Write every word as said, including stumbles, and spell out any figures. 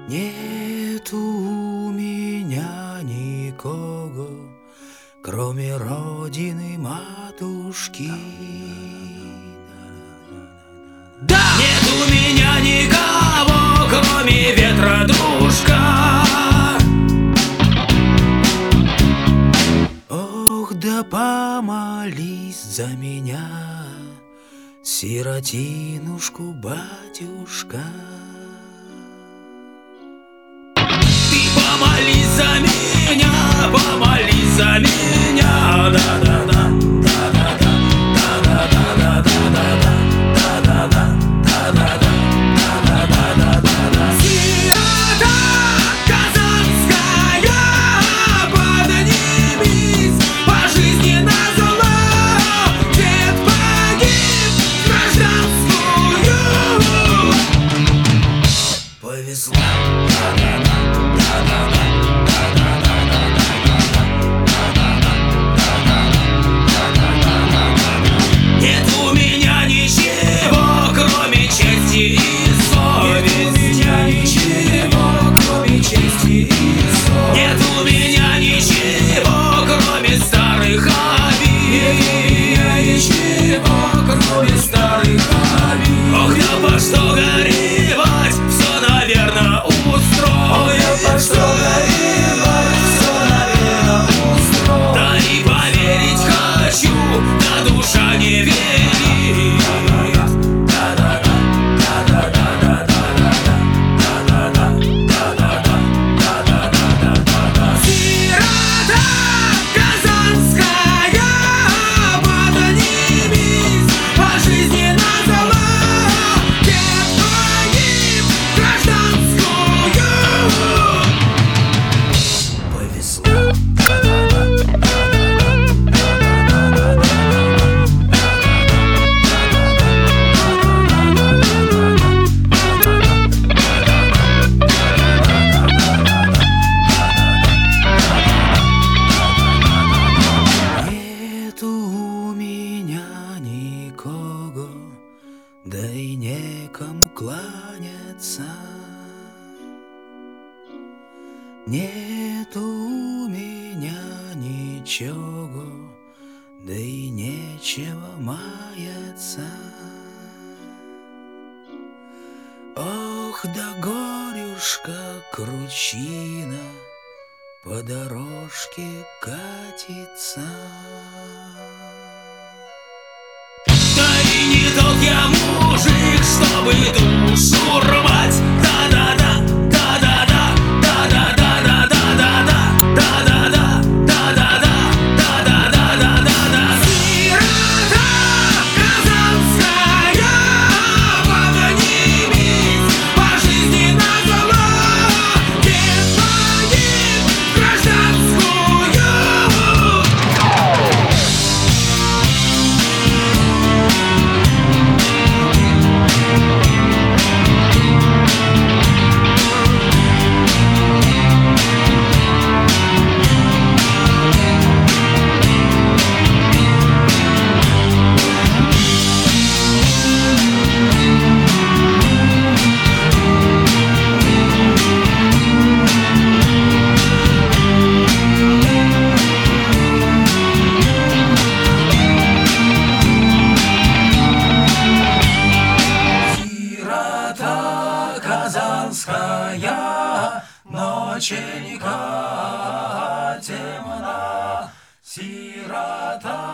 Нету у меня никого, кроме родины матушки. Да! Нет у меня никого, кроме ветра, дружка. Ох, да помолись за меня, сиротинушку, батюшка. Ты помолись за меня, помолись за меня, да-да-да, да-да-да, да-да-да, да-да-да, да-да-да, да-да-да, да-да-да. Сирота казанская, поднимись, по жизни назло. Дед погиб, гражданскую повезло. Нет у меня ничего, кроме чести и совести. Нет у меня ничего, кроме чести и совести. Нет у меня ничего, кроме старых обид. Нет у меня ничего, кроме старых обид. Ох, да по что горевать, все, наверно, устроено. Ох, да по что горевать, все, наверно, устроено. Да и поверить хочу, да душа не верит. Сирота казанская, поднимись, по жизни назло. Дед погиб, гражданскую повезло. Нету у меня никого, да и некому кланяться. Нету у меня ничего, да и нечего маяться. Ох, да горюшка кручина по дорожке катится. Да и не тот я мужик, чтобы душу рвать. Да-да-да, да-да-да, да-да-да, да-да-да, да-да-да, да-да-да, да-да-да, да-да-да. Сирота казанская, поднимись, по жизни назло. Дед погиб, гражданскую. Сирота казанская, ноченька темна. Сирота